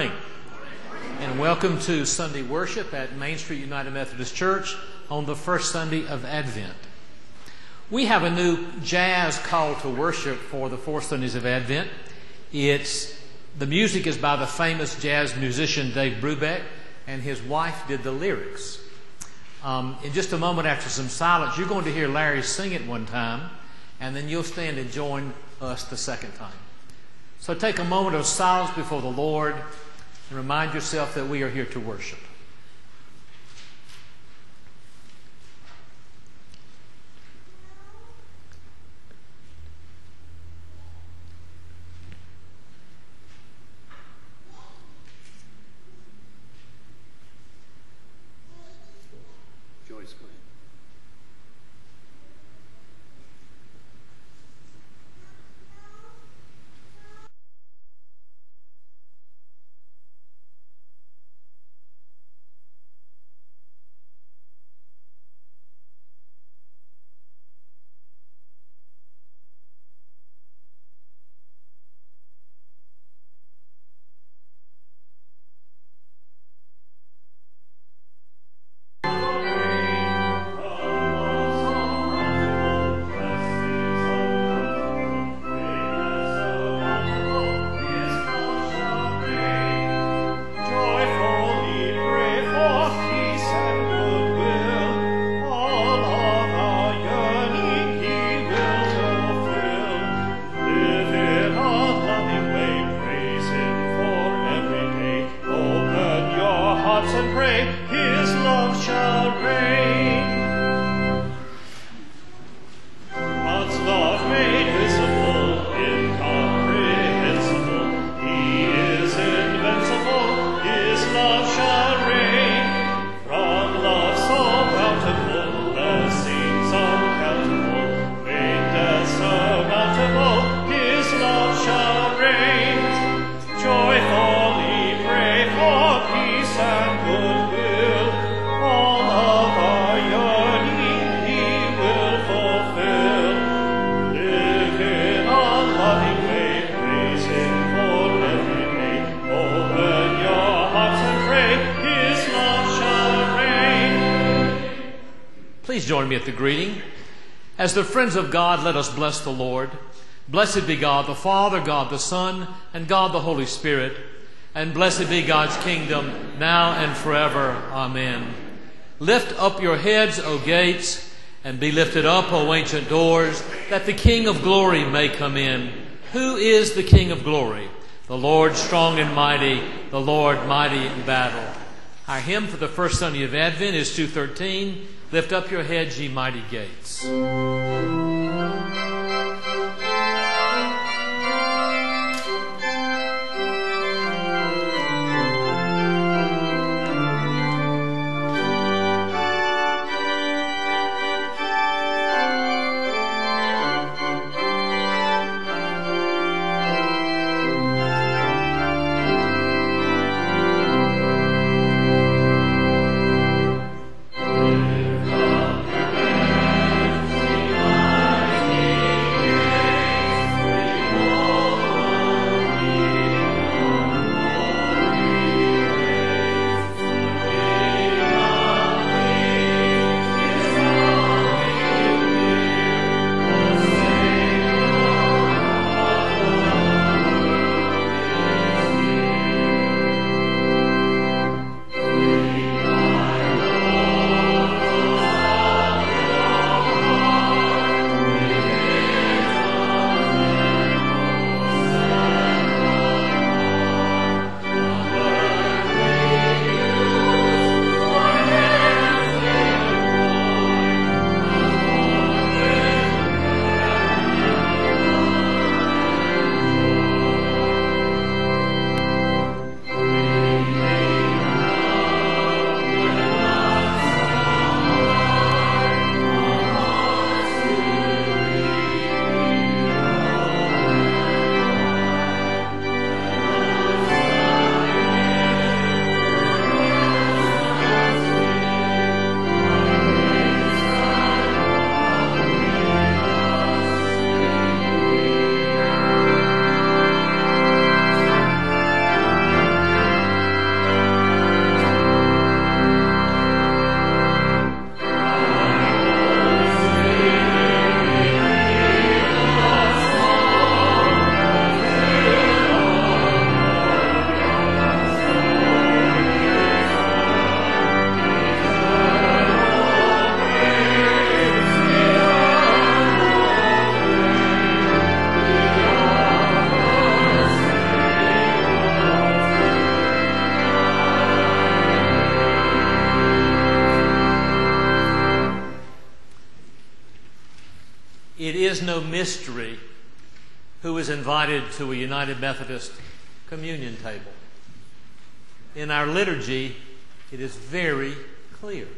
morning, and welcome to Sunday worship at Main Street United Methodist Church on the first Sunday of Advent. We have a new jazz call to worship for the 4 Sundays of Advent. The music is by the famous jazz musician Dave Brubeck, and his wife did the lyrics. In just a moment, after some silence, you're going to hear Larry sing it one time, and then you'll stand and join us the second time. So take a moment of silence before the Lord and remind yourself that we are here to worship. Join me at the greeting. As the friends of God, let us bless the Lord. Blessed be God the Father, God the Son, and God the Holy Spirit. And blessed be God's kingdom, now and forever. Amen. Lift up your heads, O gates, and be lifted up, O ancient doors, that the King of glory may come in. Who is the King of glory? The Lord strong and mighty, the Lord mighty in battle. Our hymn for the first Sunday of Advent is 213. Lift up your heads, ye mighty gates. Amen. is no mystery who is invited to a United Methodist communion table. In our liturgy, it is very clear.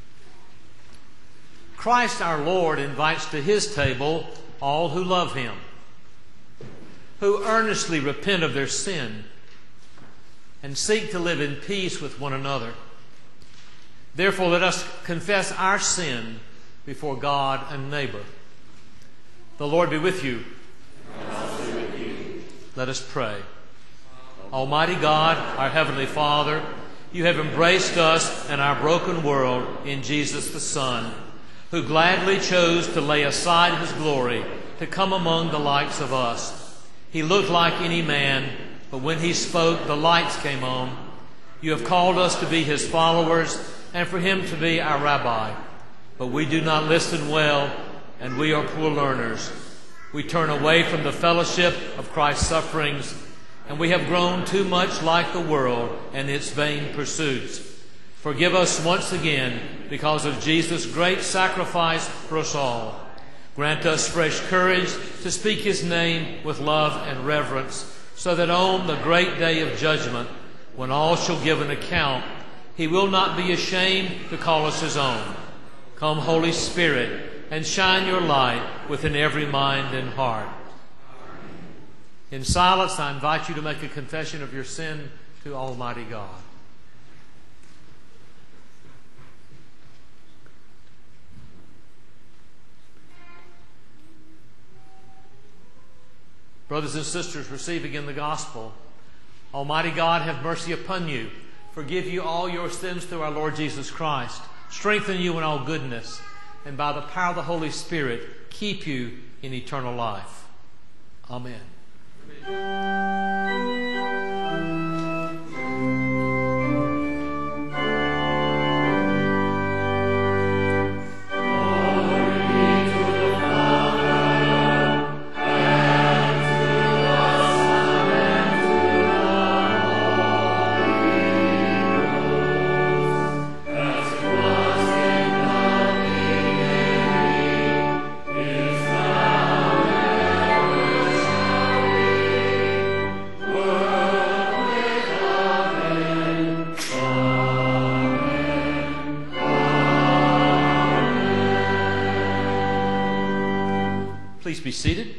Christ our Lord invites to His table all who love Him, who earnestly repent of their sin and seek to live in peace with one another. Therefore, let us confess our sin before God and neighbor. The Lord be with you. And also with you. Let us pray. Almighty God, our Heavenly Father, you have embraced us and our broken world in Jesus the Son, who gladly chose to lay aside His glory to come among the likes of us. He looked like any man, but when He spoke, the lights came on. You have called us to be His followers and for Him to be our rabbi. But we do not listen well, and we are poor learners. We turn away from the fellowship of Christ's sufferings, and we have grown too much like the world and its vain pursuits. Forgive us once again because of Jesus' great sacrifice for us all. Grant us fresh courage to speak His name with love and reverence, so that on the great day of judgment, when all shall give an account, He will not be ashamed to call us His own. Come, Holy Spirit, and shine your light within every mind and heart. In silence, I invite you to make a confession of your sin to Almighty God. Brothers and sisters, receive again the gospel. Almighty God, have mercy upon you, forgive you all your sins through our Lord Jesus Christ, strengthen you in all goodness, and by the power of the Holy Spirit, keep you in eternal life. Amen. Please be seated.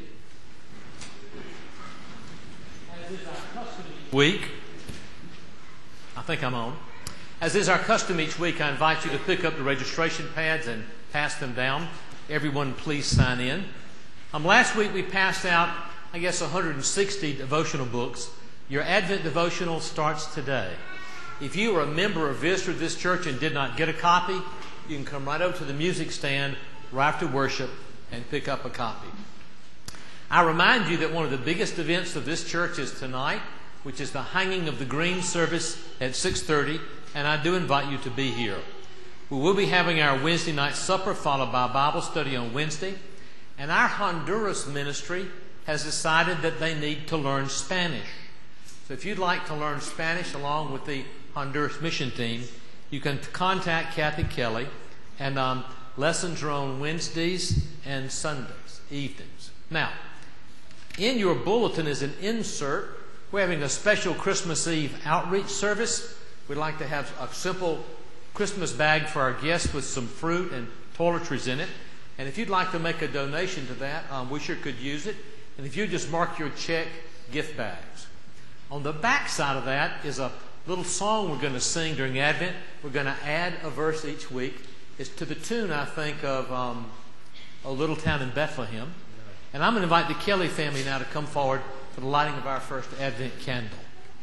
As is our custom each week, I think I'm on. As is our custom each week, I invite you to pick up the registration pads and pass them down. Everyone, please sign in. Last week we passed out, 160 devotional books. Your Advent devotional starts today. If you are a member or visitor of this church and did not get a copy, you can come right over to the music stand right after worship and pick up a copy. I remind you that one of the biggest events of this church is tonight, which is the hanging of the green service at 6:30, and I do invite you to be here. We will be having our Wednesday night supper followed by a Bible study on Wednesday, and our Honduras ministry has decided that they need to learn Spanish. So if you'd like to learn Spanish along with the Honduras mission team, you can contact Kathy Kelly, and lessons are on Wednesdays and Sundays, evenings. Now, in your bulletin is an insert. We're having a special Christmas Eve outreach service. We'd like to have a simple Christmas bag for our guests with some fruit and toiletries in it. And if you'd like to make a donation to that, we sure could use it. And if you just mark your check, gift bags. On the back side of that is a little song we're going to sing during Advent. We're going to add a verse each week. It's to the tune, I think, of A Little Town in Bethlehem. And I'm going to invite the Kelly family now to come forward for the lighting of our first Advent candle.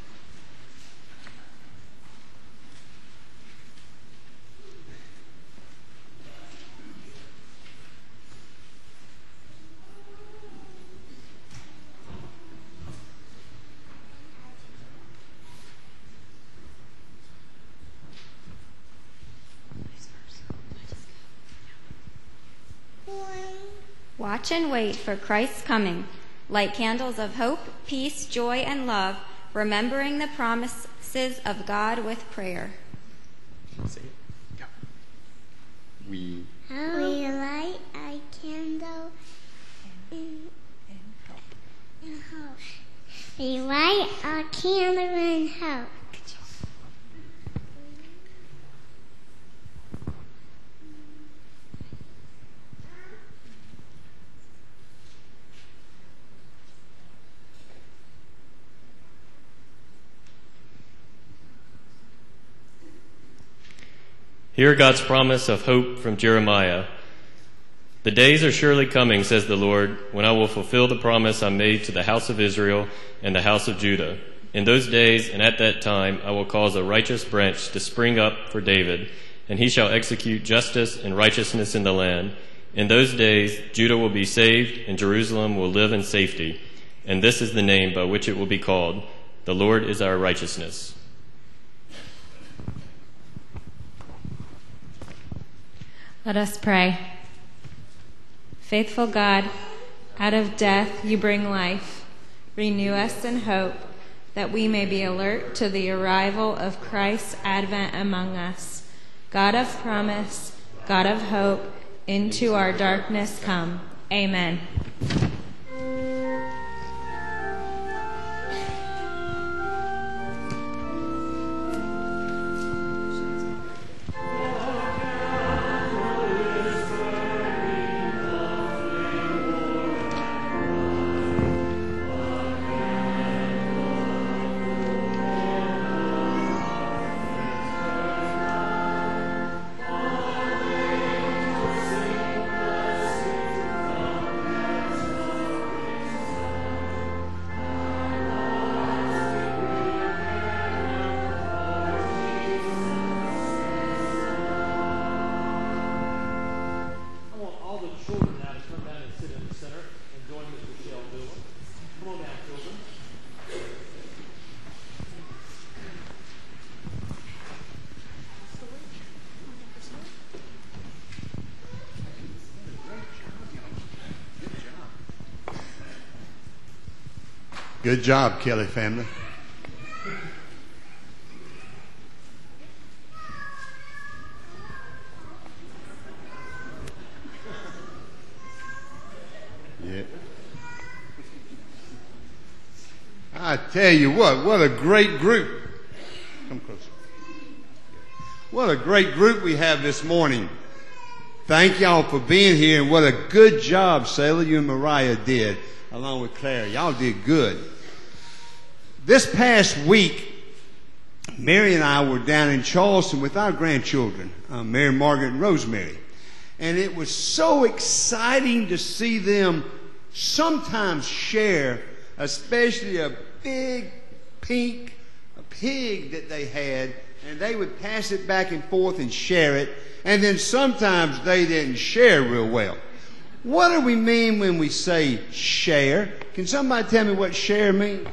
Watch and wait for Christ's coming. Light candles of hope, peace, joy, and love, remembering the promises of God with prayer. We light a candle and hope. We light our candle in hope. Hear God's promise of hope from Jeremiah. The days are surely coming, says the Lord, when I will fulfill the promise I made to the house of Israel and the house of Judah. In those days and at that time I will cause a righteous branch to spring up for David, and he shall execute justice and righteousness in the land. In those days Judah will be saved, and Jerusalem will live in safety. And this is the name by which it will be called: The Lord is our righteousness. Let us pray. Faithful God, out of death you bring life. Renew us in hope, that we may be alert to the arrival of Christ's advent among us. God of promise, God of hope, into our darkness come. Amen. Good job, Kelly family. Yeah. I tell you what a great group. Come closer. What a great group we have this morning. Thank y'all for being here, and what a good job, Sailor, you and Mariah did, along with Claire. Y'all did good. This past week, Mary and I were down in Charleston with our grandchildren, Mary, Margaret, and Rosemary. And it was so exciting to see them sometimes share, especially a big pig that they had, and they would pass it back and forth and share it. And then sometimes they didn't share real well. What do we mean when we say share? Can somebody tell me what share means?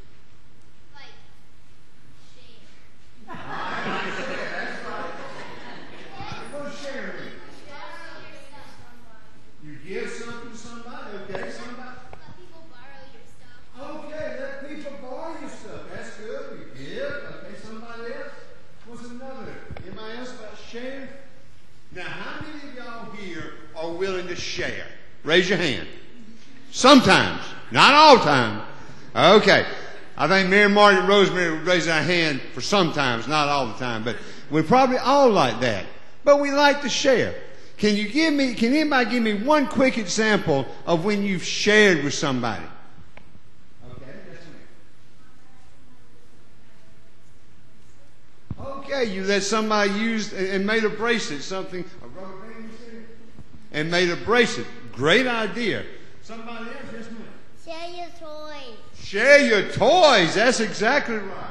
Give something to somebody, okay? Somebody. Let people borrow your stuff. Okay, let people borrow your stuff. That's good. You give. Okay, somebody else. What's another? Anybody else about share? Now, how many of y'all here are willing to share? Raise your hand. Sometimes, not all time. Okay. I think Mary, Margaret, Rosemary would raise their hand for sometimes, not all the time, but we're probably all like that. But we like to share. Can anybody give me one quick example of when you've shared with somebody? Okay, that's me. Okay, you let somebody use and made a bracelet, something, a rubber band, and made a bracelet. Great idea. Somebody else, yes, ma'am. Share your toys. Share your toys. That's exactly right.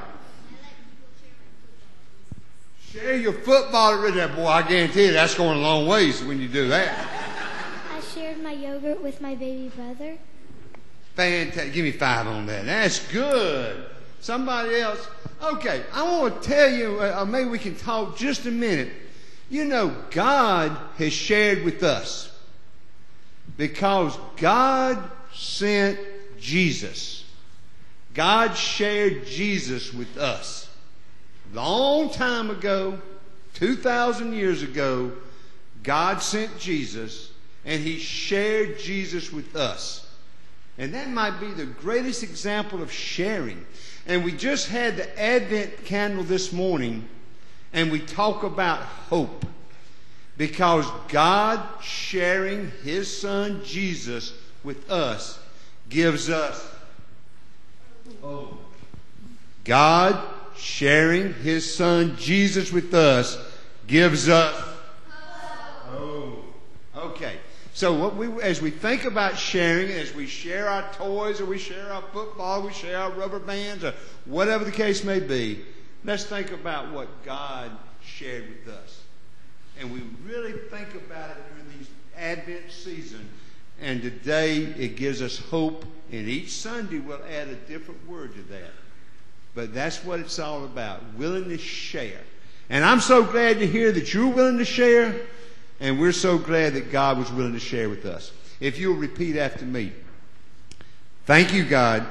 Share your football. Boy, I guarantee you that's going a long ways when you do that. I shared my yogurt with my baby brother. Fantastic. Give me 5 on that. That's good. Somebody else. Okay, I want to tell you, maybe we can talk just a minute. You know, God has shared with us because God sent Jesus. God shared Jesus with us. Long time ago, 2,000 years ago, God sent Jesus, and he shared Jesus with us. And that might be the greatest example of sharing. And we just had the Advent candle this morning, and we talk about hope. Because God sharing his Son Jesus with us gives us hope. God sharing his Son Jesus with us gives us hope. Okay. So as we think about sharing, as we share our toys, or we share our football, we share our rubber bands, or whatever the case may be, let's think about what God shared with us. And we really think about it during these Advent season. And today it gives us hope. And each Sunday we'll add a different word to that. But that's what it's all about, willing to share. And I'm so glad to hear that you're willing to share. And we're so glad that God was willing to share with us. If you'll repeat after me. Thank you, God,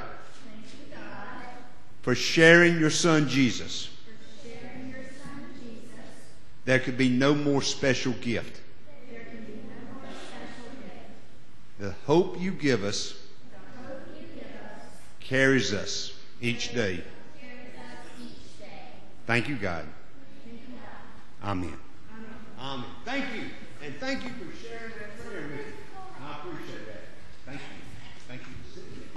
for sharing your Son, Jesus. There could be no more special gift. The hope you give us carries us each day. Thank you, God. Amen. Amen. Thank you. And thank you for sharing that prayer with me. I appreciate that. Thank you. Thank you for sitting there.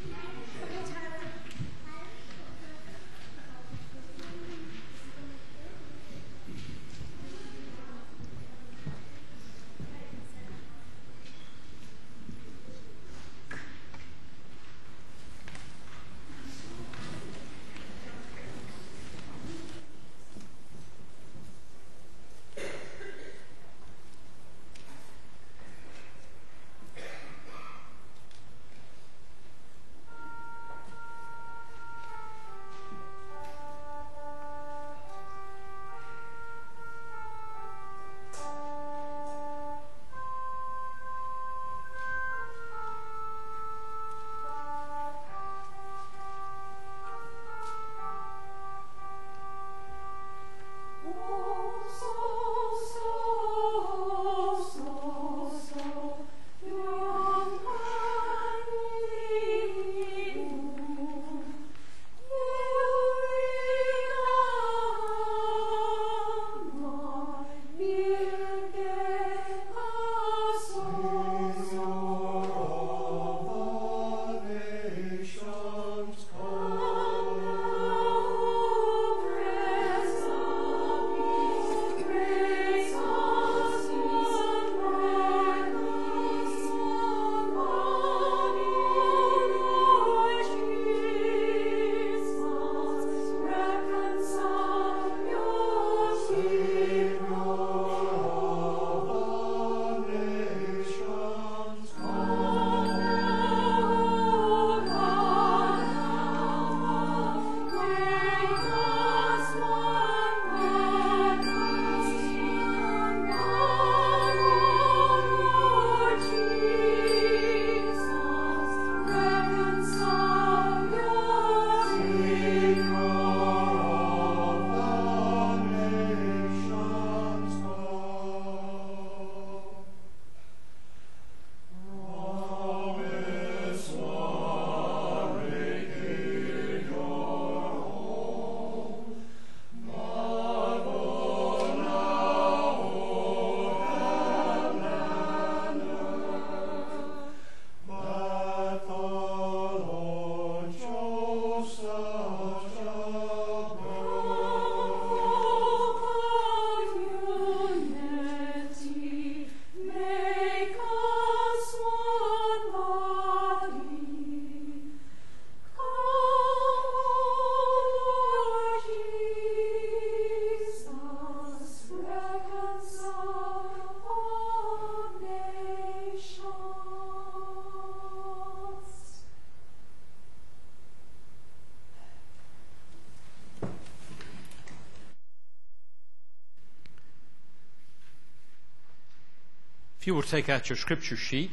If you will take out your scripture sheet,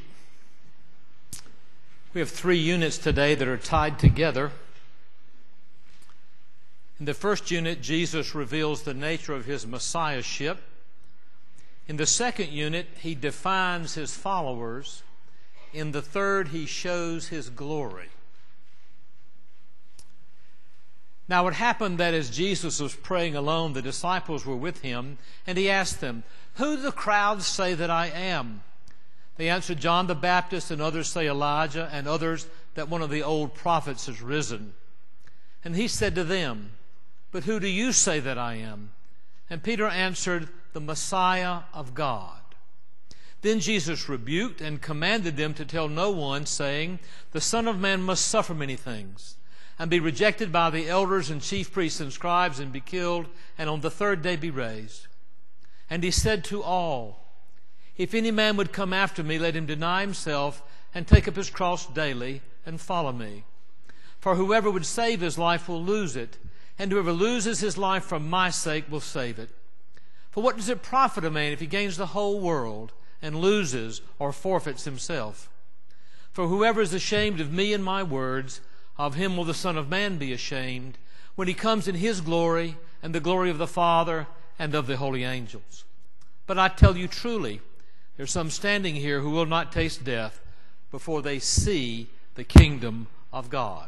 we have 3 units today that are tied together. In the first unit, Jesus reveals the nature of his messiahship. In the second unit, he defines his followers. In the third, he shows his glory. Now it happened that as Jesus was praying alone, the disciples were with him, and he asked them, "Who do the crowds say that I am?" They answered, "John the Baptist, and others say Elijah, and others that one of the old prophets has risen." And he said to them, "But who do you say that I am?" And Peter answered, "The Messiah of God." Then Jesus rebuked and commanded them to tell no one, saying, "The Son of Man must suffer many things, and be rejected by the elders and chief priests and scribes, and be killed, and on the third day be raised." And he said to all, "If any man would come after me, let him deny himself, and take up his cross daily, and follow me. For whoever would save his life will lose it, and whoever loses his life for my sake will save it. For what does it profit a man if he gains the whole world, and loses or forfeits himself? For whoever is ashamed of me and my words, of him will the Son of Man be ashamed, when he comes in his glory, and the glory of the Father, and of the holy angels. But I tell you truly, there are some standing here who will not taste death before they see the kingdom of God."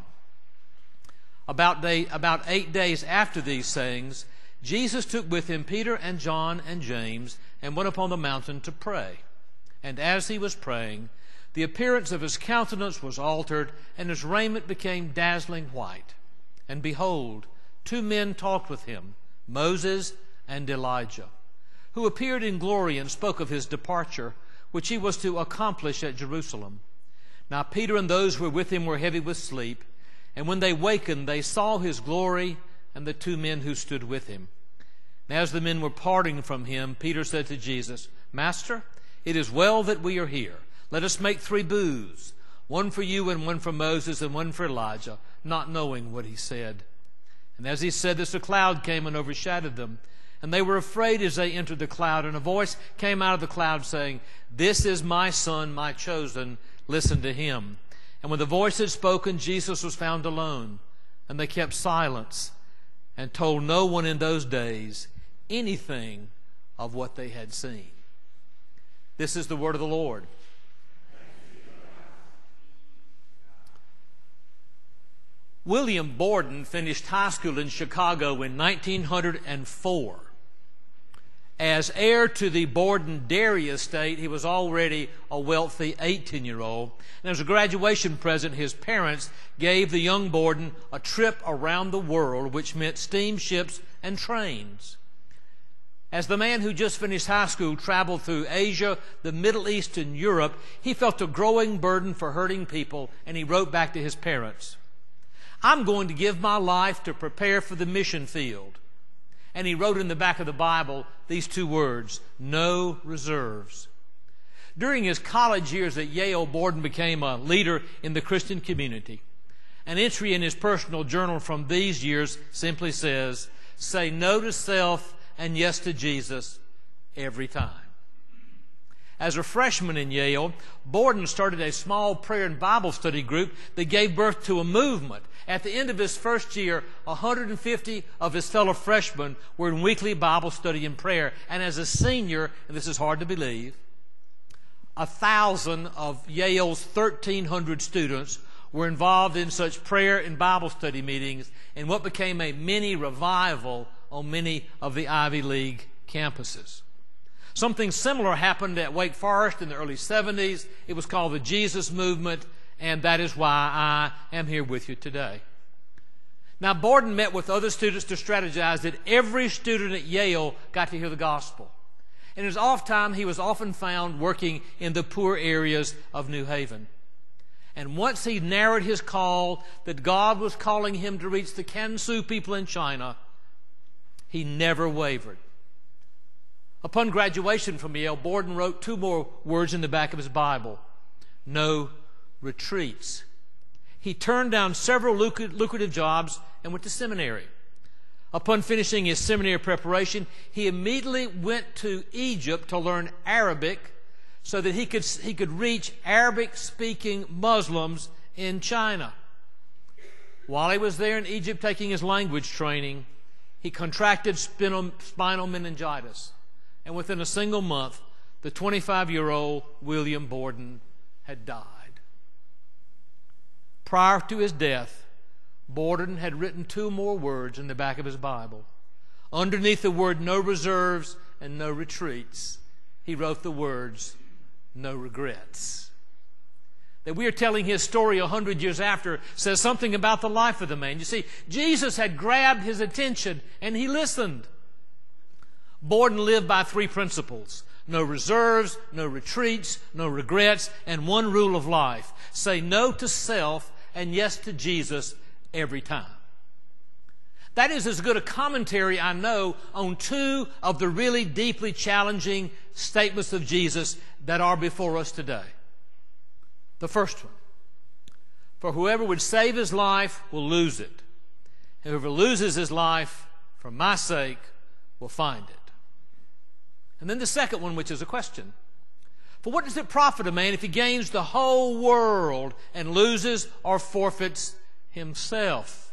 About 8 days after these sayings, Jesus took with him Peter and John and James, and went upon the mountain to pray. And as he was praying, the appearance of his countenance was altered, and his raiment became dazzling white. And behold, 2 men talked with him, Moses and Elijah, who appeared in glory and spoke of his departure, which he was to accomplish at Jerusalem. Now Peter and those who were with him were heavy with sleep, and when they wakened, they saw his glory and the 2 men who stood with him. And as the men were parting from him, Peter said to Jesus, "Master, it is well that we are here. Let us make 3 booths, one for you and one for Moses and one for Elijah," not knowing what he said. And as he said this, a cloud came and overshadowed them. And they were afraid as they entered the cloud. And a voice came out of the cloud saying, "This is my Son, my chosen. Listen to him." And when the voice had spoken, Jesus was found alone. And they kept silence and told no one in those days anything of what they had seen. This is the word of the Lord. William Borden finished high school in Chicago in 1904. As heir to the Borden dairy estate, he was already a wealthy 18-year-old. And as a graduation present, his parents gave the young Borden a trip around the world, which meant steamships and trains. As the man who just finished high school traveled through Asia, the Middle East, and Europe, he felt a growing burden for hurting people, and he wrote back to his parents, "I'm going to give my life to prepare for the mission field." And he wrote in the back of the Bible these 2 words, "No reserves." During his college years at Yale, Borden became a leader in the Christian community. An entry in his personal journal from these years simply says, "Say no to self and yes to Jesus every time." As a freshman in Yale, Borden started a small prayer and Bible study group that gave birth to a movement. At the end of his first year, 150 of his fellow freshmen were in weekly Bible study and prayer. And as a senior, and this is hard to believe, 1,000 of Yale's 1,300 students were involved in such prayer and Bible study meetings in what became a mini revival on many of the Ivy League campuses. Something similar happened at Wake Forest in the early 70s. It was called the Jesus Movement, and that is why I am here with you today. Now, Borden met with other students to strategize that every student at Yale got to hear the gospel. In his off time, he was often found working in the poor areas of New Haven. And once he narrowed his call that God was calling him to reach the Kansu people in China, he never wavered. Upon graduation from Yale, Borden wrote 2 more words in the back of his Bible: "No retreats." He turned down several lucrative jobs and went to seminary. Upon finishing his seminary preparation, he immediately went to Egypt to learn Arabic so that he could reach Arabic-speaking Muslims in China. While he was there in Egypt taking his language training, he contracted spinal meningitis. And within a single month, the 25-year-old William Borden had died. Prior to his death, Borden had written 2 more words in the back of his Bible. Underneath the word "no reserves" and "no retreats," he wrote the words, "no regrets." That we are telling his story 100 years after says something about the life of the man. You see, Jesus had grabbed his attention and he listened. Borden lived by 3 principles: no reserves, no retreats, no regrets, and one rule of life: say no to self and yes to Jesus every time. That is as good a commentary I know on 2 of the really deeply challenging statements of Jesus that are before us today. The first one: for whoever would save his life will lose it. And whoever loses his life for my sake will find it. And then the second one, which is a question: for what does it profit a man if he gains the whole world and loses or forfeits himself?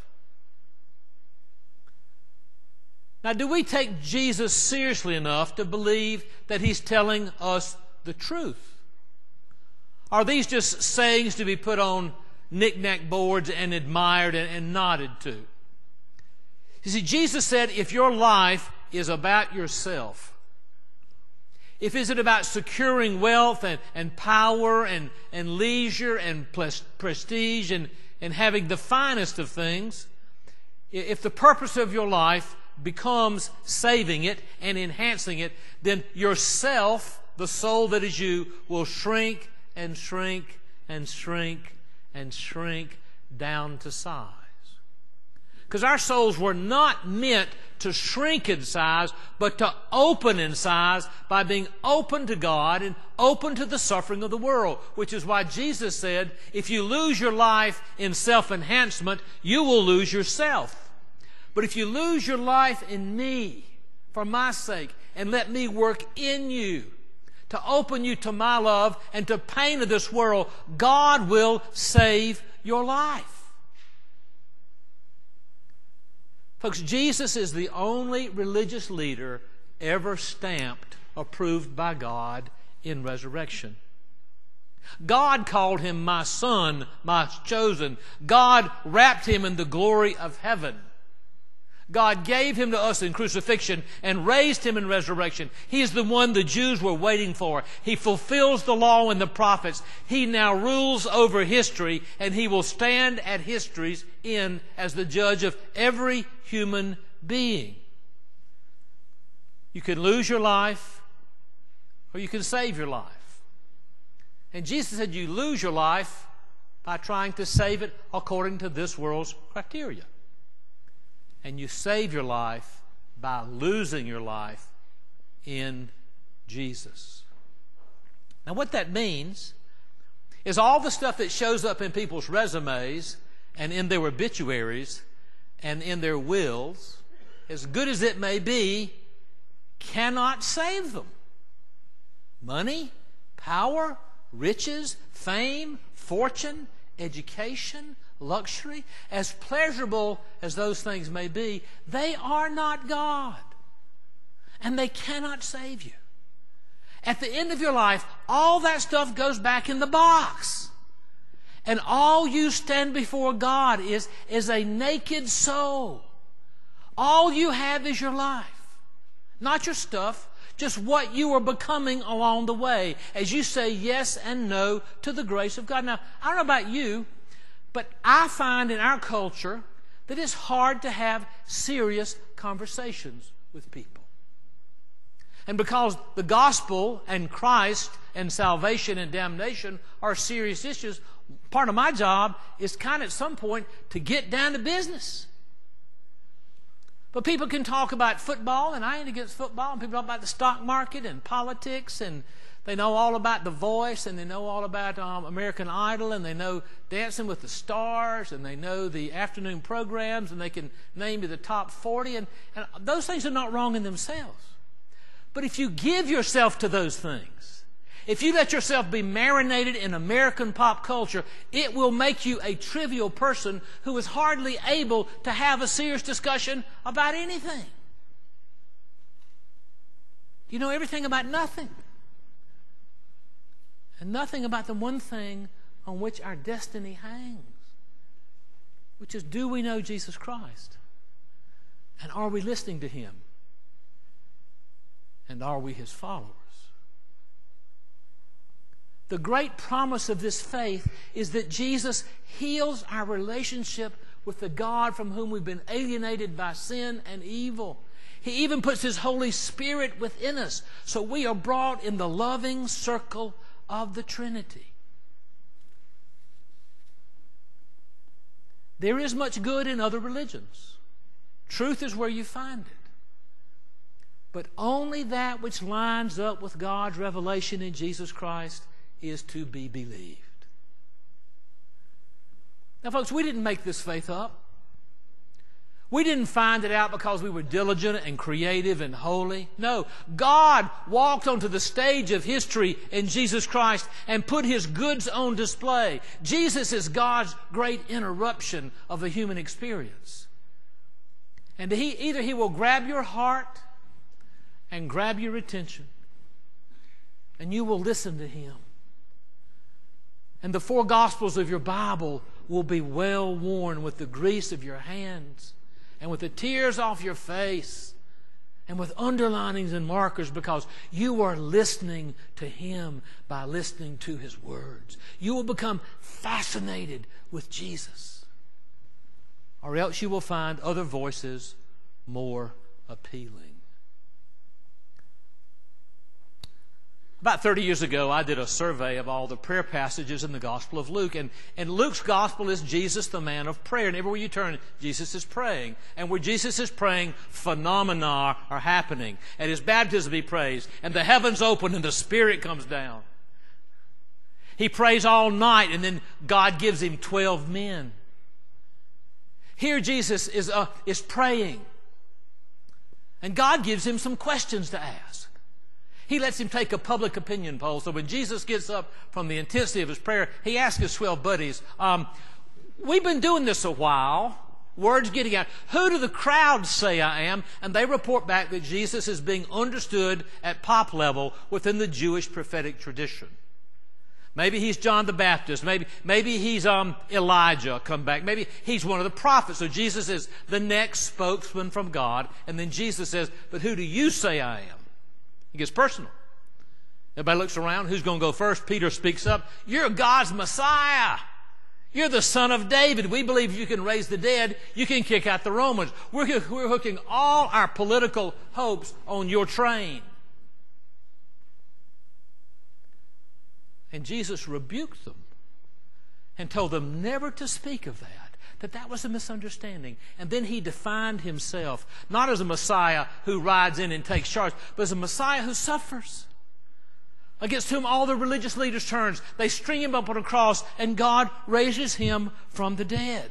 Now, do we take Jesus seriously enough to believe that he's telling us the truth? Are these just sayings to be put on knick-knack boards and admired and nodded to? You see, Jesus said, if your life is about yourself, if it's about securing wealth and power and leisure and prestige and having the finest of things, if the purpose of your life becomes saving it and enhancing it, then yourself, the soul that is you, will shrink and shrink and shrink and shrink down to size. Because our souls were not meant to shrink in size, but to open in size by being open to God and open to the suffering of the world. Which is why Jesus said, if you lose your life in self-enhancement, you will lose yourself. But if you lose your life in me, for my sake, and let me work in you, to open you to my love and to pain of this world, God will save your life. Folks, Jesus is the only religious leader ever stamped approved by God in resurrection. God called him my son, my chosen. God wrapped him in the glory of heaven. God gave him to us in crucifixion and raised him in resurrection. He is the one the Jews were waiting for. He fulfills the law and the prophets. He now rules over history, and he will stand at history's end as the judge of every human being. You can lose your life, or you can save your life. And Jesus said you lose your life by trying to save it according to this world's criteria. And you save your life by losing your life in Jesus. Now, what that means is all the stuff that shows up in people's resumes and in their obituaries and in their wills, as good as it may be, cannot save them. Money, power, riches, fame, fortune, education, luxury, as pleasurable as those things may be, they are not God. And they cannot save you. At the end of your life, all that stuff goes back in the box. And all you stand before God is a naked soul. All you have is your life. Not your stuff, just what you are becoming along the way as you say yes and no to the grace of God. Now, I don't know about you, but I find in our culture that it's hard to have serious conversations with people. And because the gospel and Christ and salvation and damnation are serious issues, part of my job is kind of at some point to get down to business. But people can talk about football, and I ain't against football, and people talk about the stock market and politics, and they know all about The Voice, and they know all about American Idol, and they know Dancing with the Stars, and they know the afternoon programs, and they can name you the top 40, and those things are not wrong in themselves. But if you give yourself to those things, if you let yourself be marinated in American pop culture, it will make you a trivial person who is hardly able to have a serious discussion about anything. You know everything about nothing. And nothing about the one thing on which our destiny hangs, which is, do we know Jesus Christ? And are we listening to Him? And are we His followers? The great promise of this faith is that Jesus heals our relationship with the God from whom we've been alienated by sin and evil. He even puts His Holy Spirit within us, so we are brought in the loving circle of the Trinity. There is much good in other religions. Truth is where you find it. But only that which lines up with God's revelation in Jesus Christ is to be believed. Now, folks, we didn't make this faith up. We didn't find it out because we were diligent and creative and holy. No, God walked onto the stage of history in Jesus Christ and put His goods on display. Jesus is God's great interruption of the human experience. And either He will grab your heart and grab your attention, and you will listen to Him. And the four Gospels of your Bible will be well worn with the grease of your hands and with the tears off your face and with underlinings and markers, because you are listening to Him by listening to His words. You will become fascinated with Jesus, or else you will find other voices more appealing. About 30 years ago, I did a survey of all the prayer passages in the Gospel of Luke. And Luke's Gospel is Jesus, the man of prayer. And everywhere you turn, Jesus is praying. And where Jesus is praying, phenomena are happening. At His baptism, He prays. And the heavens open and the Spirit comes down. He prays all night, and then God gives Him 12 men. Here Jesus is praying. And God gives Him some questions to ask. He lets Him take a public opinion poll. So when Jesus gets up from the intensity of His prayer, He asks His 12 buddies, we've been doing this a while. Word's getting out. Who do the crowds say I am? And they report back that Jesus is being understood at pop level within the Jewish prophetic tradition. Maybe He's John the Baptist. Maybe He's Elijah come back. Maybe He's one of the prophets. So Jesus is the next spokesman from God. And then Jesus says, but who do you say I am? It gets personal. Everybody looks around. Who's going to go first? Peter speaks up. You're God's Messiah. You're the Son of David. We believe you can raise the dead. You can kick out the Romans. We're hooking all our political hopes on your train. And Jesus rebuked them and told them never to speak of that was a misunderstanding. And then He defined Himself, not as a Messiah who rides in and takes charge, but as a Messiah who suffers, against whom all the religious leaders turn. They string Him up on a cross, and God raises Him from the dead.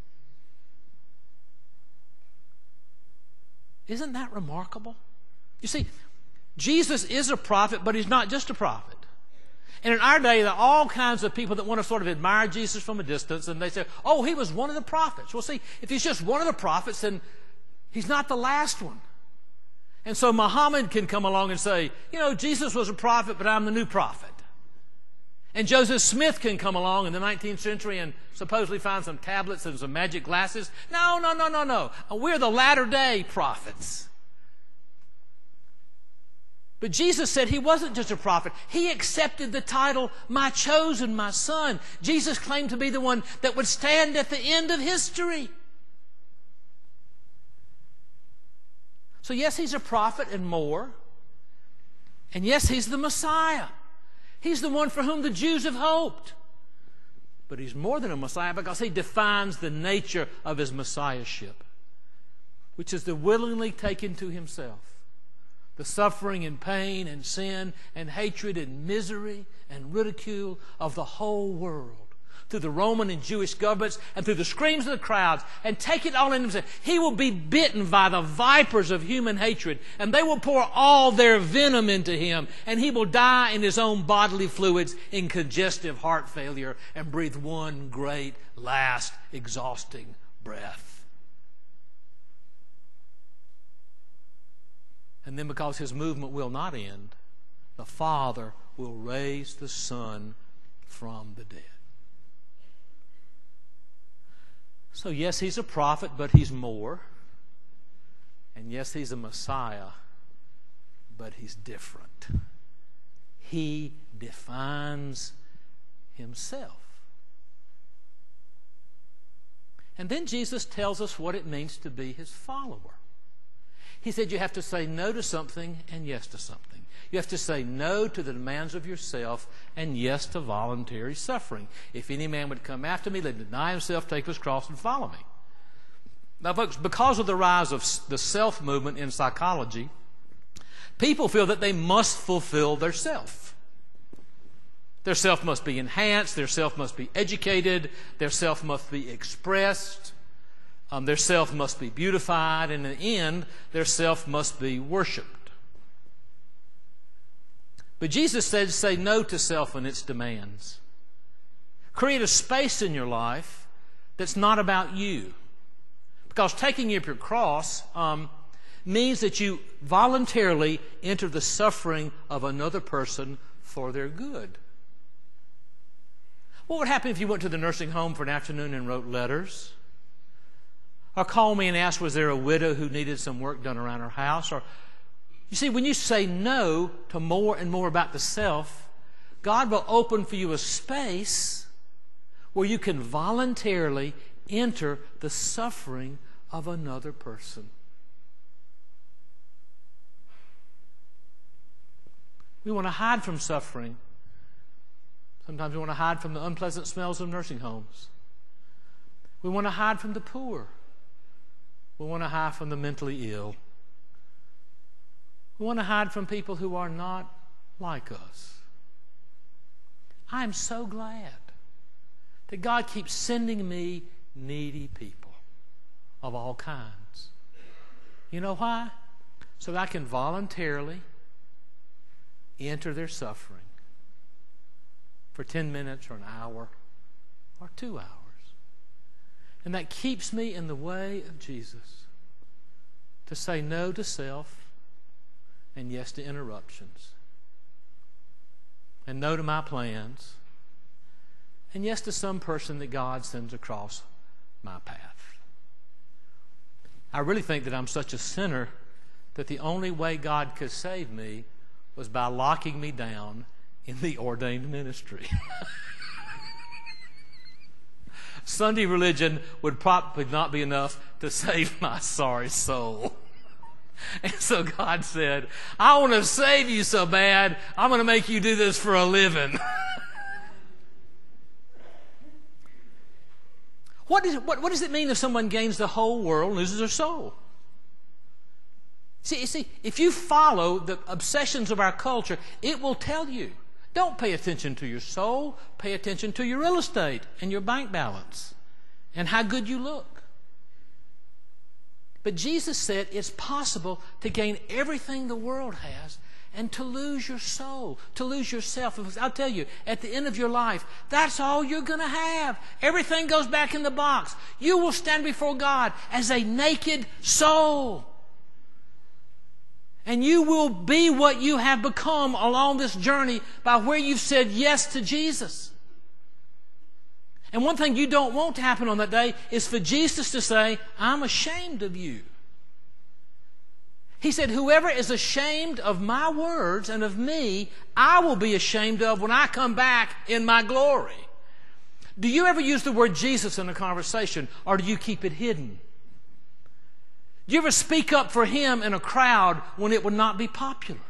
Isn't that remarkable? You see, Jesus is a prophet, but He's not just a prophet. And in our day, there are all kinds of people that want to sort of admire Jesus from a distance, and they say, oh, He was one of the prophets. Well, see, if He's just one of the prophets, then He's not the last one. And so Muhammad can come along and say, Jesus was a prophet, but I'm the new prophet. And Joseph Smith can come along in the 19th century and supposedly find some tablets and some magic glasses. No. We're the latter-day prophets. But Jesus said He wasn't just a prophet. He accepted the title, my chosen, my son. Jesus claimed to be the one that would stand at the end of history. So yes, He's a prophet and more. And yes, He's the Messiah. He's the one for whom the Jews have hoped. But He's more than a Messiah because He defines the nature of His Messiahship, which is to willingly take into Himself the suffering and pain and sin and hatred and misery and ridicule of the whole world through the Roman and Jewish governments and through the screams of the crowds, and take it all in Himself. He will be bitten by the vipers of human hatred, and they will pour all their venom into Him, and He will die in His own bodily fluids in congestive heart failure and breathe one great, last, exhausting breath. And then because his movement will not end, the Father will raise the Son from the dead. So yes, he's a prophet, but he's more. And yes, he's a Messiah, but he's different. He defines himself. And then Jesus tells us what it means to be his follower. He said you have to say no to something and yes to something. You have to say no to the demands of yourself and yes to voluntary suffering. If any man would come after me, let him deny himself, take his cross, and follow me. Now, folks, because of the rise of the self movement in psychology, people feel that they must fulfill their self. Their self must be enhanced, their self must be educated, their self must be expressed, their self must be beautified, and in the end, their self must be worshipped. But Jesus said, say no to self and its demands. Create a space in your life that's not about you. Because taking up your cross means that you voluntarily enter the suffering of another person for their good. What would happen if you went to the nursing home for an afternoon and wrote letters? Or called me and asked, was there a widow who needed some work done around her house? Or, you see, when you say no to more and more about the self, God will open for you a space where you can voluntarily enter the suffering of another person. We want to hide from suffering. Sometimes we want to hide from the unpleasant smells of nursing homes. We want to hide from the poor. We want to hide from the mentally ill. We want to hide from people who are not like us. I am so glad that God keeps sending me needy people of all kinds. You know why? So that I can voluntarily enter their suffering for 10 minutes or an hour or 2 hours. And that keeps me in the way of Jesus to say no to self and yes to interruptions, and no to my plans, and yes to some person that God sends across my path. I really think that I'm such a sinner that the only way God could save me was by locking me down in the ordained ministry. Sunday religion would probably not be enough to save my sorry soul. And so God said, I want to save you so bad, I'm going to make you do this for a living. What does it mean if someone gains the whole world and loses their soul? See, if you follow the obsessions of our culture, it will tell you, don't pay attention to your soul, pay attention to your real estate and your bank balance and how good you look. But Jesus said it's possible to gain everything the world has and to lose your soul, to lose yourself. I'll tell you, at the end of your life, that's all you're going to have. Everything goes back in the box. You will stand before God as a naked soul. And you will be what you have become along this journey by where you've said yes to Jesus. And one thing you don't want to happen on that day is for Jesus to say, I'm ashamed of you. He said, whoever is ashamed of my words and of me, I will be ashamed of when I come back in my glory. Do you ever use the word Jesus in a conversation, or do you keep it hidden? Do you ever speak up for Him in a crowd when it would not be popular?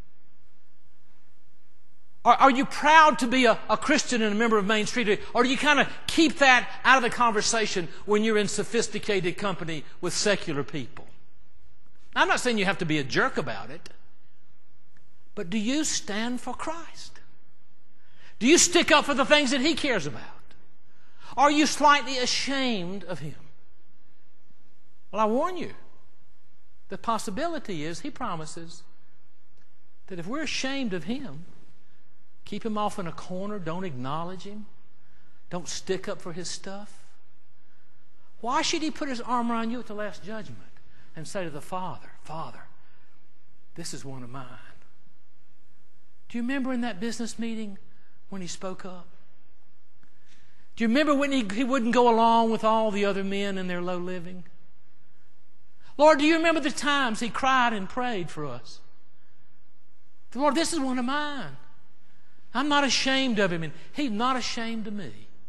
Are you proud to be a Christian and a member of Main Street? Or do you kind of keep that out of the conversation when you're in sophisticated company with secular people? I'm not saying you have to be a jerk about it, but do you stand for Christ? Do you stick up for the things that He cares about? Are you slightly ashamed of Him? Well, I warn you, the possibility is He promises that if we're ashamed of Him, keep Him off in a corner, don't acknowledge Him, don't stick up for His stuff, why should He put His arm around you at the last judgment and say to the Father, Father, this is one of mine. Do you remember in that business meeting when he spoke up? Do you remember when he wouldn't go along with all the other men in their low living? Lord, do you remember the times he cried and prayed for us? Lord, this is one of mine. I'm not ashamed of him, and he's not ashamed of me.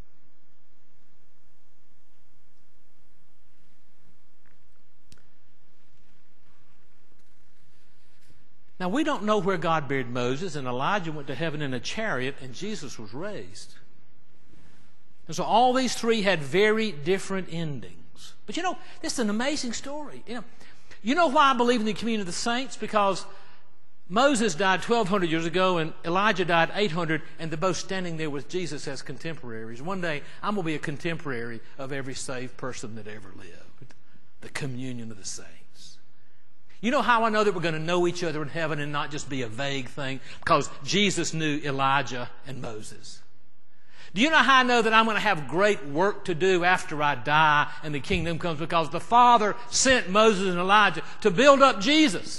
Now, we don't know where God buried Moses, and Elijah went to heaven in a chariot, and Jesus was raised. And so all these three had very different endings. But this is an amazing story. You know why I believe in the communion of the saints? Because Moses died 1,200 years ago, and Elijah died 800, and they're both standing there with Jesus as contemporaries. One day, I'm going to be a contemporary of every saved person that ever lived. The communion of the saints. You know how I know that we're going to know each other in heaven and not just be a vague thing? Because Jesus knew Elijah and Moses. Do you know how I know that I'm going to have great work to do after I die and the kingdom comes? Because the Father sent Moses and Elijah to build up Jesus.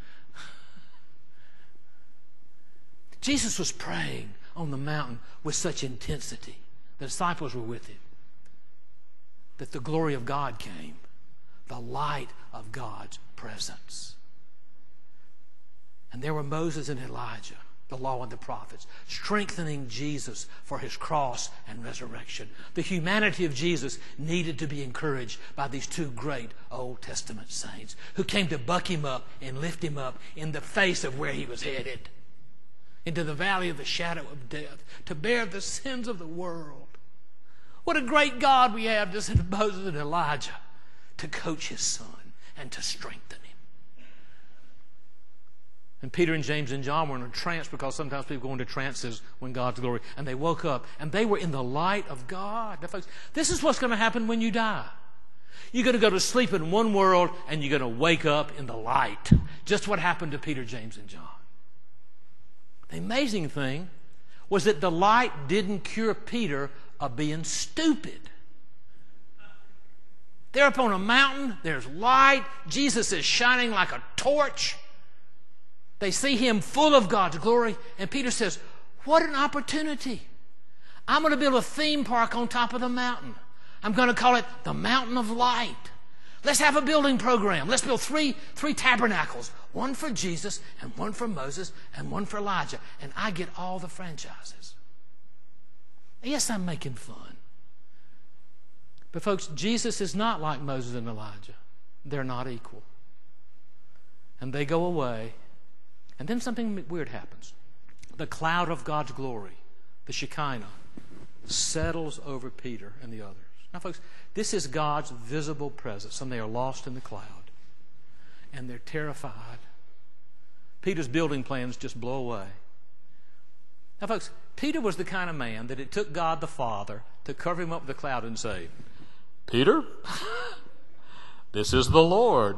Jesus was praying on the mountain with such intensity. The disciples were with him. That the glory of God came. The light of God's presence. And there were Moses and Elijah, the law and the prophets, strengthening Jesus for his cross and resurrection. The humanity of Jesus needed to be encouraged by these two great Old Testament saints who came to buck him up and lift him up in the face of where he was headed, into the valley of the shadow of death, to bear the sins of the world. What a great God we have to send Moses and Elijah to coach his son and to strengthen him. And Peter and James and John were in a trance, because sometimes people go into trances when God's glory, and they woke up and they were in the light of God. Now, folks, this is what's going to happen when you die. You're going to go to sleep in one world and you're going to wake up in the light. Just what happened to Peter, James, and John. The amazing thing was that the light didn't cure Peter of being stupid. They're up on a mountain. There's light. Jesus is shining like a torch. They see him full of God's glory. And Peter says, what an opportunity. I'm going to build a theme park on top of the mountain. I'm going to call it the Mountain of Light. Let's have a building program. Let's build three tabernacles. One for Jesus, and one for Moses, and one for Elijah. And I get all the franchises. Yes, I'm making fun. But folks, Jesus is not like Moses and Elijah. They're not equal. And they go away, and then something weird happens. The cloud of God's glory, the Shekinah, settles over Peter and the others. Now, folks, this is God's visible presence, and they are lost in the cloud. And they're terrified. Peter's building plans just blow away. Now, folks, Peter was the kind of man that it took God the Father to cover him up with a cloud and say, Peter, this is the Lord.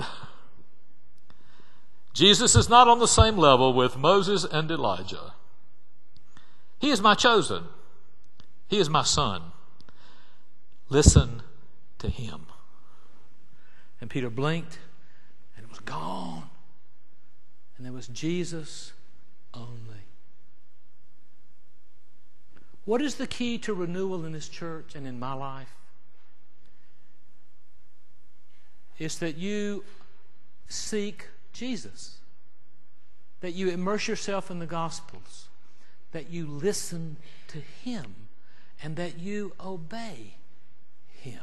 Jesus is not on the same level with Moses and Elijah. He is my chosen. He is my son. Listen to him. And Peter blinked, and it was gone. And there was Jesus only. What is the key to renewal in this church and in my life? It's that you seek Jesus, that you immerse yourself in the Gospels, that you listen to him, and that you obey him.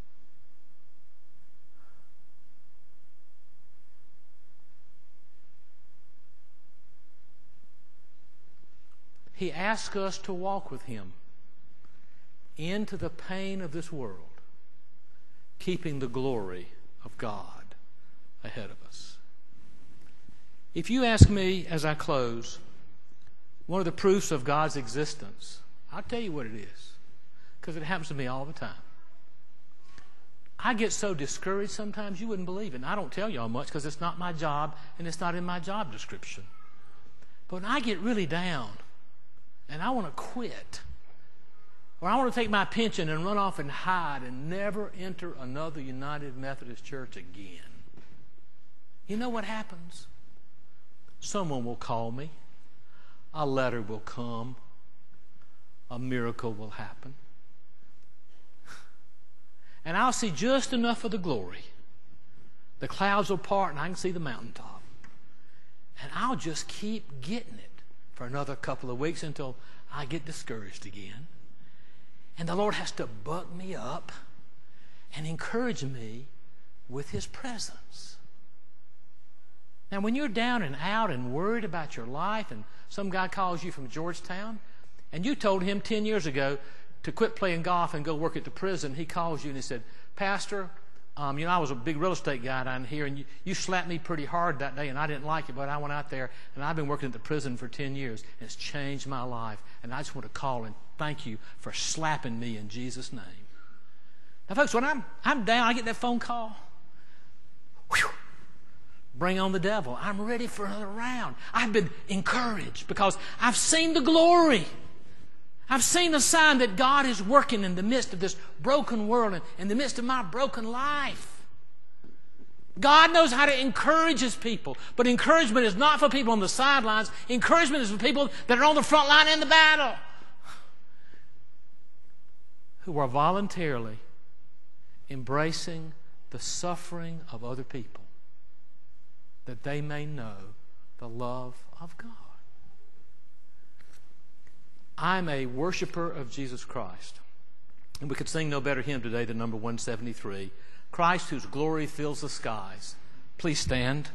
He asks us to walk with him into the pain of this world, keeping the glory of God ahead of us. If you ask me as I close, one of the proofs of God's existence, I'll tell you what it is, because it happens to me all the time. I get so discouraged sometimes you wouldn't believe it. And I don't tell y'all much because it's not my job and it's not in my job description. But when I get really down and I want to quit, or I want to take my pension and run off and hide and never enter another United Methodist Church again, you know what happens? someone will call me, a letter will come, a miracle will happen. And I'll see just enough of the glory. The clouds will part and I can see the mountaintop. And I'll just keep getting it for another couple of weeks until I get discouraged again. And the Lord has to buck me up and encourage me with His presence. Now, when you're down and out and worried about your life and some guy calls you from Georgetown and you told him 10 years ago to quit playing golf and go work at the prison, he calls you and he said, Pastor, I was a big real estate guy down here, and you slapped me pretty hard that day, and I didn't like it, but I went out there, and I've been working at the prison for 10 years, and it's changed my life, and I just want to call and thank you for slapping me in Jesus' name. Now, folks, when I'm down, I get that phone call. Whew, bring on the devil. I'm ready for another round. I've been encouraged because I've seen the glory. I've seen the sign that God is working in the midst of this broken world and in the midst of my broken life. God knows how to encourage His people, but encouragement is not for people on the sidelines. Encouragement is for people that are on the front line in the battle, who are voluntarily embracing the suffering of other people that they may know the love of God. I'm a worshiper of Jesus Christ. And we could sing no better hymn today than number 173, Christ whose glory fills the skies. Please stand.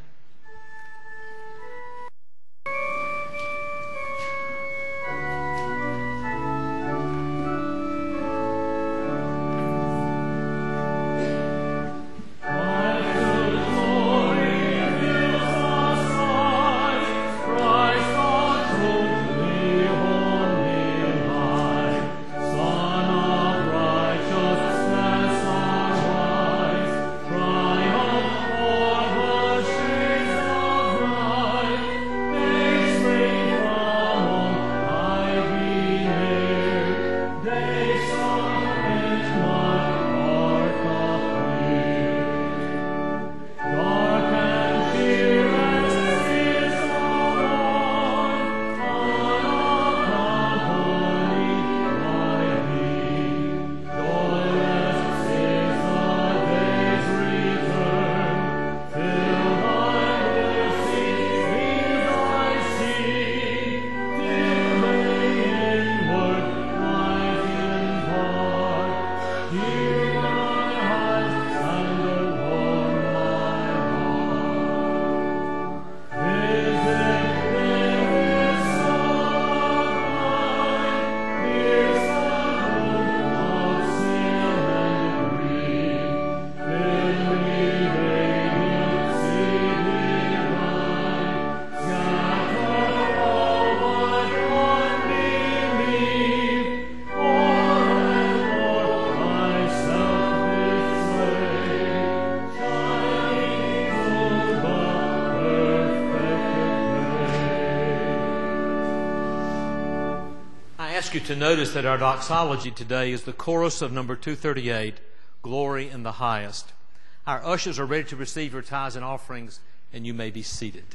You to notice that our doxology today is the chorus of number 238, Glory in the Highest. Our ushers are ready to receive your tithes and offerings, and you may be seated.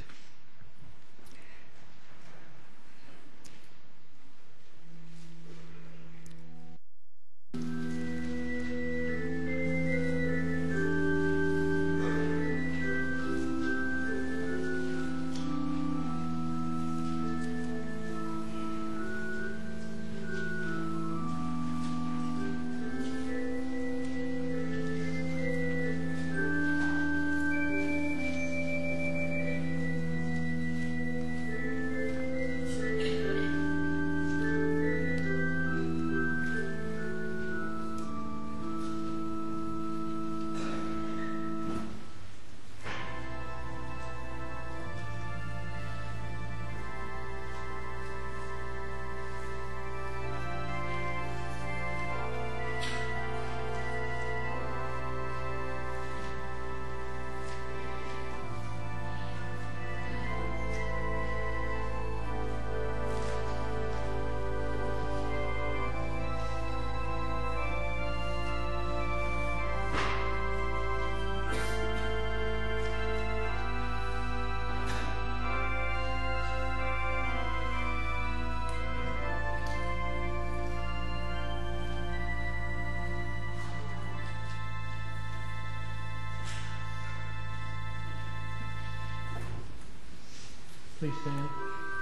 Please stand.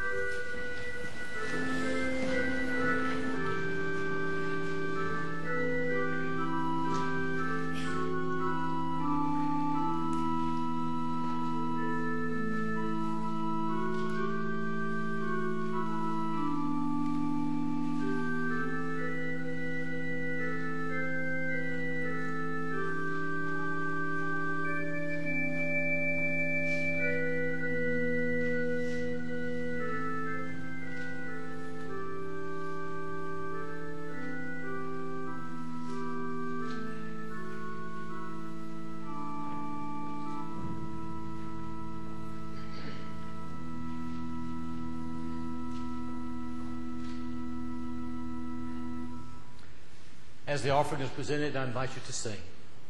As the offering is presented, I invite you to sing.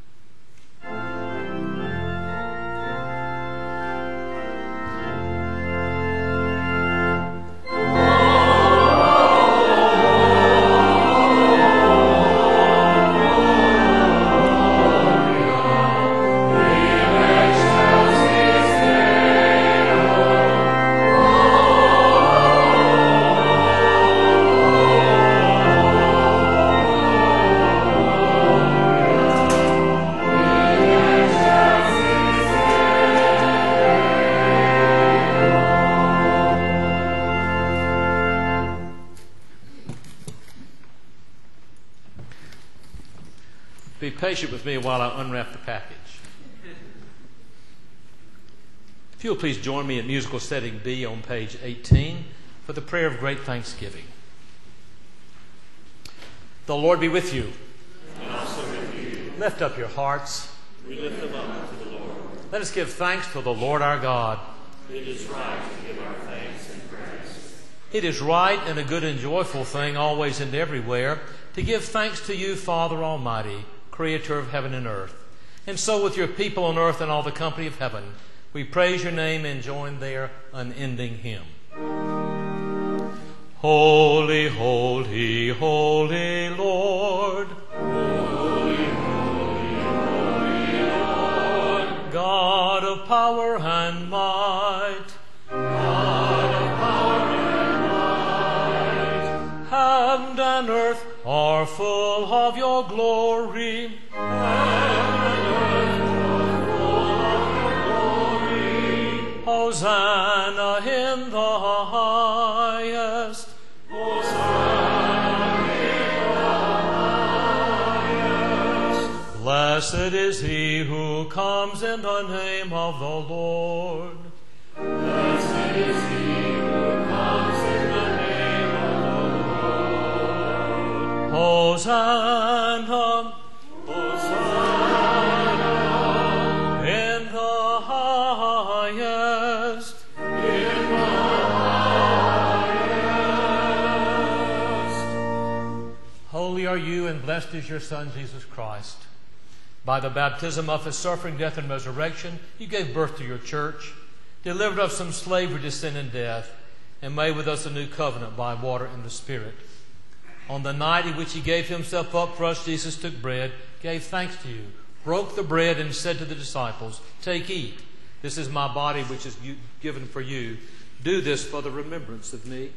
Be patient with me while I unwrap the package. If you'll please join me at musical setting B on page 18 for the prayer of great thanksgiving. The Lord be with you. And also with you. Lift up your hearts. We lift them up to the Lord. Let us give thanks to the Lord our God. It is right to give our thanks and praise. It is right and a good and joyful thing always and everywhere to give thanks to you, Father Almighty, Creator of heaven and earth. And so with your people on earth and all the company of heaven, we praise your name and join their unending hymn. Holy, holy, holy Lord. Holy, holy, holy Lord. God of power and might. God of power and might. Heaven and earth are full of your glory. Hosanna in the highest. Hosanna in the highest. Blessed is he who comes in the name of the Lord. Blessed is he who comes in the name of the Lord. Hosanna. Hosanna In the highest. in the highest. Holy are you and blessed is your Son, Jesus Christ. By the baptism of his suffering, death, and resurrection, you gave birth to your church, delivered us from slavery to sin and death, and made with us a new covenant by water and the Spirit. On the night in which he gave himself up for us, Jesus took bread, gave thanks to you, broke the bread, and said to the disciples, "Take, eat. This is my body which is given for you. Do this for the remembrance of me."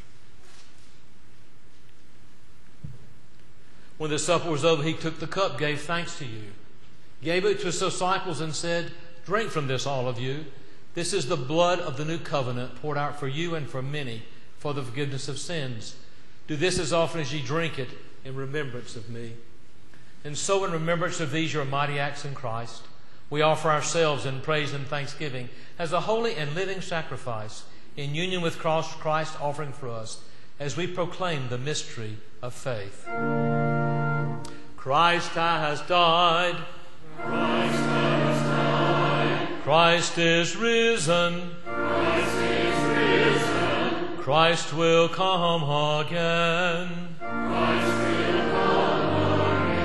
When the supper was over, he took the cup, gave thanks to you, gave it to his disciples, and said, "Drink from this, all of you. This is the blood of the new covenant poured out for you and for many for the forgiveness of sins. Do this as often as ye drink it in remembrance of me." And so in remembrance of these your mighty acts in Christ, we offer ourselves in praise and thanksgiving as a holy and living sacrifice in union with Christ offering for us as we proclaim the mystery of faith. Christ has died. Christ has died. Christ is risen. Christ is risen. Christ will come again. Christ will come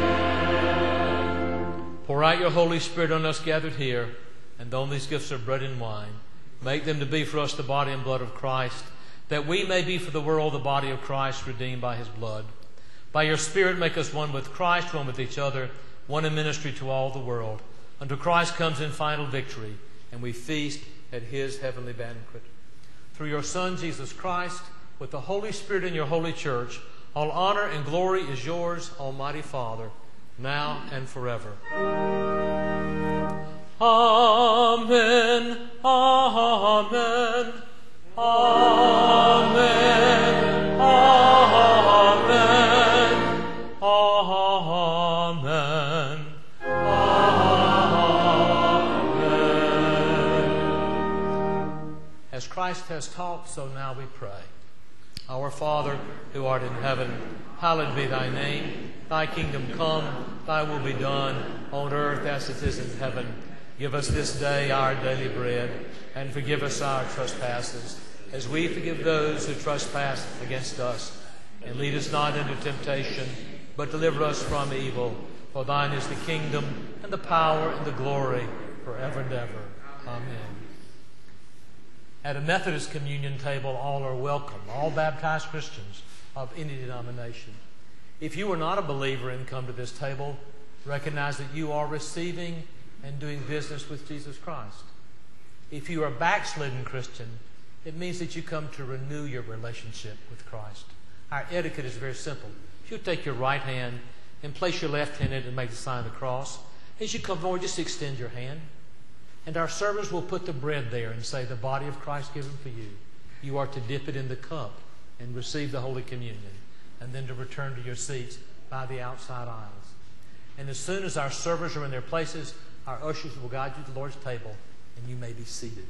again. Pour out your Holy Spirit on us gathered here, and on these gifts of bread and wine. Make them to be for us the body and blood of Christ, that we may be for the world the body of Christ, redeemed by his blood. By your Spirit make us one with Christ, one with each other, one in ministry to all the world, until Christ comes in final victory, and we feast at his heavenly banquet. through your Son, Jesus Christ, with the Holy Spirit in your holy church, all honor and glory is yours, Almighty Father, now and forever. Amen. Amen. Amen. Amen. Amen. Amen. As Christ has taught, so now we pray. Our Father, who art in heaven, hallowed be thy name. Thy kingdom come, thy will be done, on earth as it is in heaven. Give us this day our daily bread, and forgive us our trespasses, as we forgive those who trespass against us. And lead us not into temptation, but deliver us from evil. For thine is the kingdom, and the power, and the glory, forever and ever. Amen. At a Methodist communion table, all are welcome, all baptized Christians of any denomination. If you are not a believer and come to this table, recognize that you are receiving and doing business with Jesus Christ. If you are a backslidden Christian, it means that you come to renew your relationship with Christ. Our etiquette is very simple. If you take your right hand and place your left hand in it and make the sign of the cross, as you come forward, just extend your hand. And our servers will put the bread there and say, the body of Christ given for you. You are to dip it in the cup and receive the Holy Communion, and then to return to your seats by the outside aisles. And as soon as our servers are in their places, our ushers will guide you to the Lord's table, and you may be seated.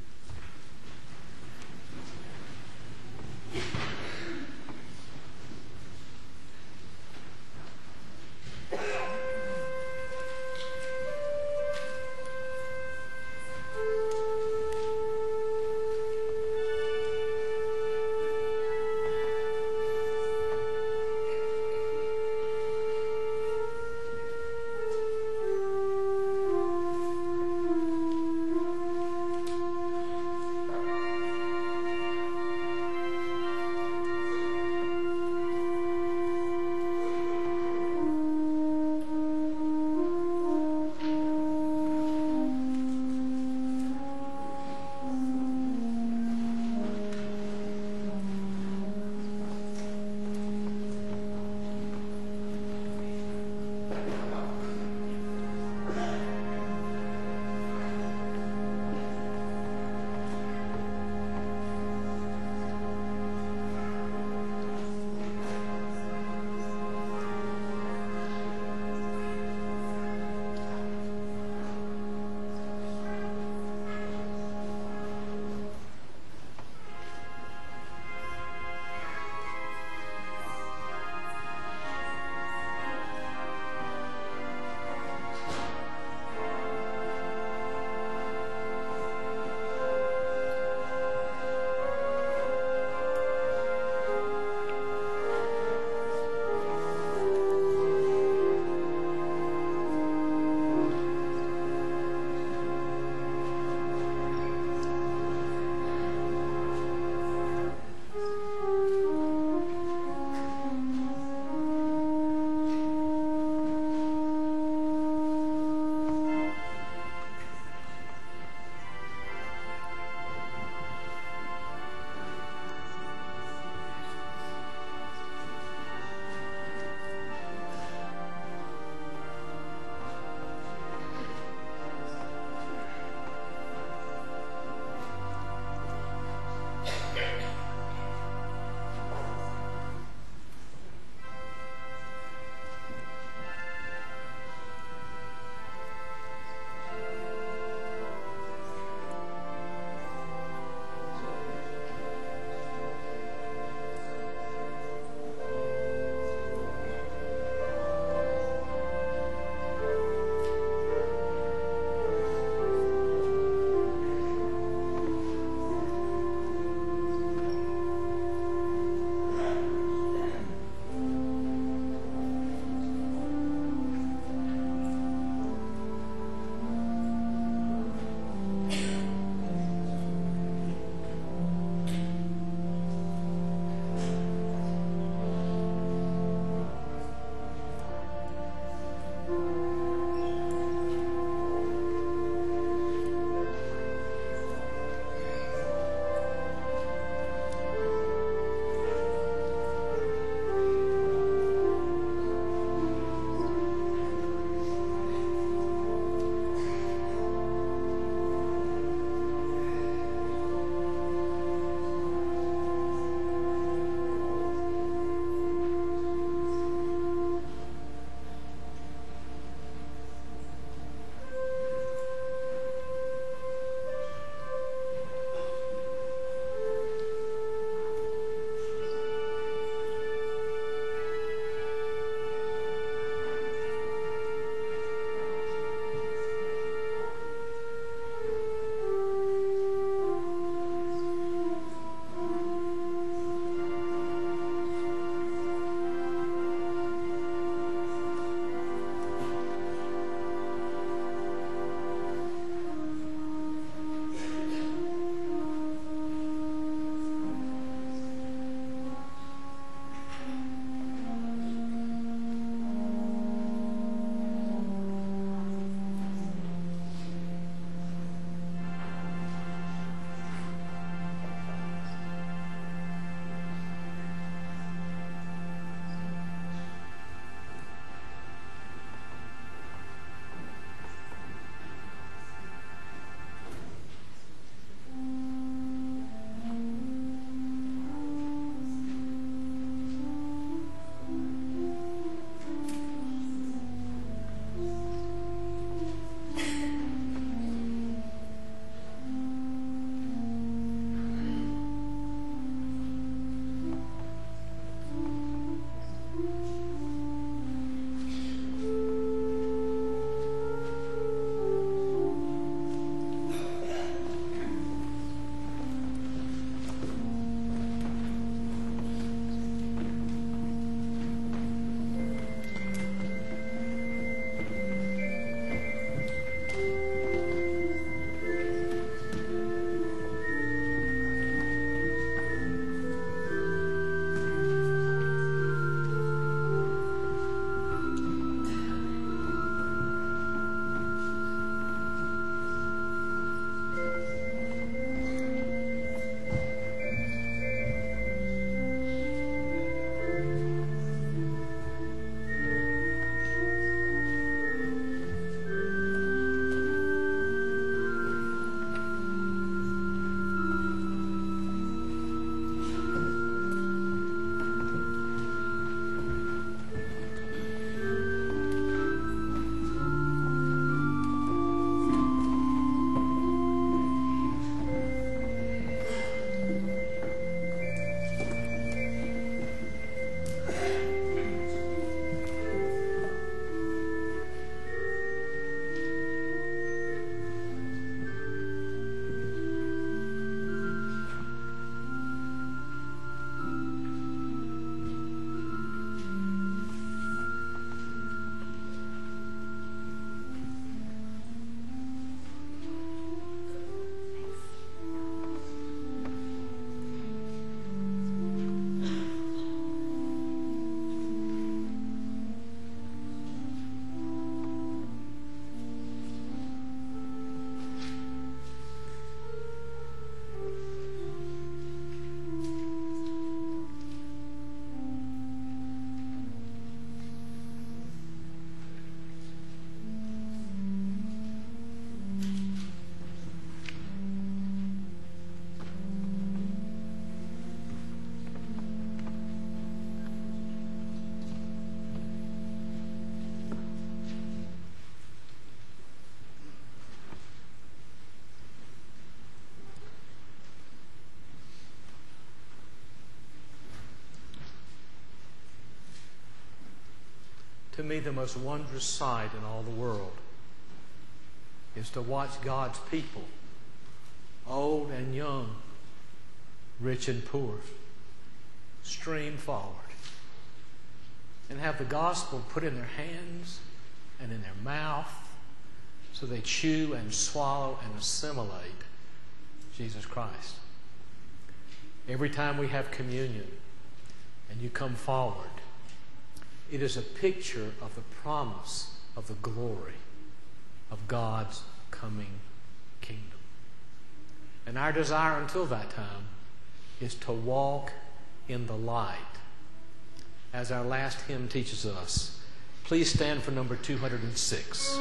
To me, the most wondrous sight in all the world is to watch God's people, old and young, rich and poor, stream forward and have the gospel put in their hands and in their mouth so they chew and swallow and assimilate Jesus Christ. Every time we have communion and you come forward, it is a picture of the promise of the glory of God's coming kingdom. And our desire until that time is to walk in the light. As our last hymn teaches us, please stand for number 206.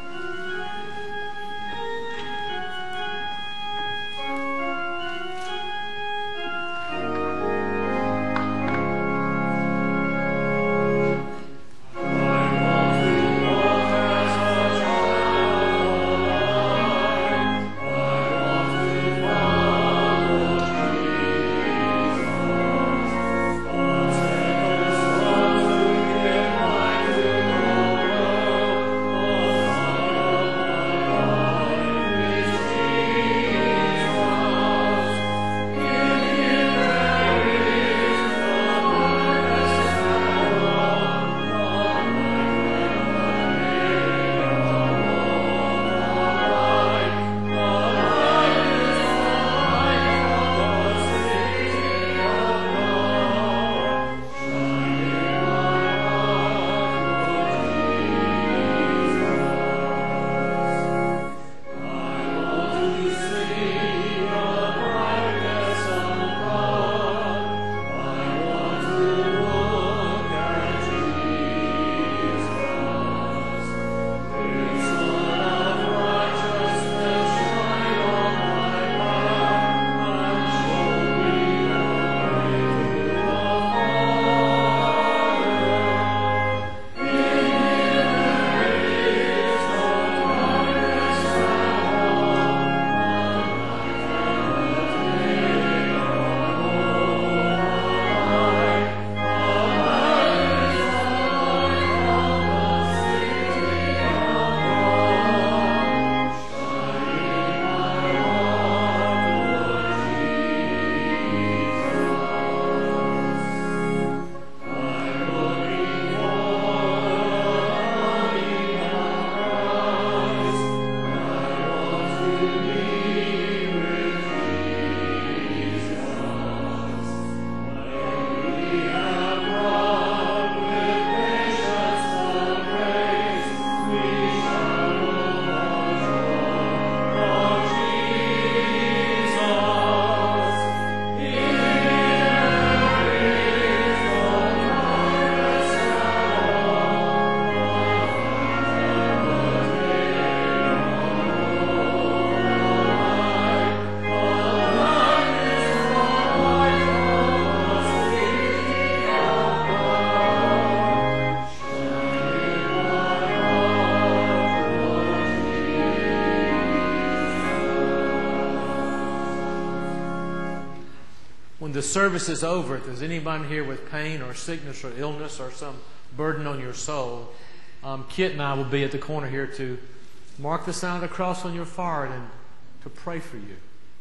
When the service is over, if there's anyone here with pain or sickness or illness or some burden on your soul, Kit and I will be at the corner here to mark the sign of the cross on your forehead and to pray for you.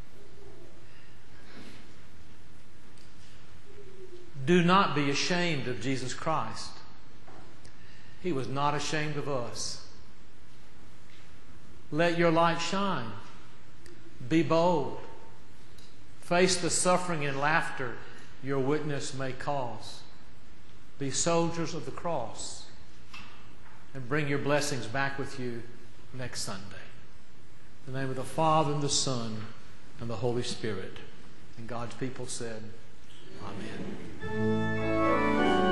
Do not be ashamed of Jesus Christ. He was not ashamed of us. Let your light shine. Be bold. Face the suffering and laughter your witness may cause. Be soldiers of the cross and bring your blessings back with you next Sunday. In the name of the Father and the Son and the Holy Spirit. And God's people said, Amen.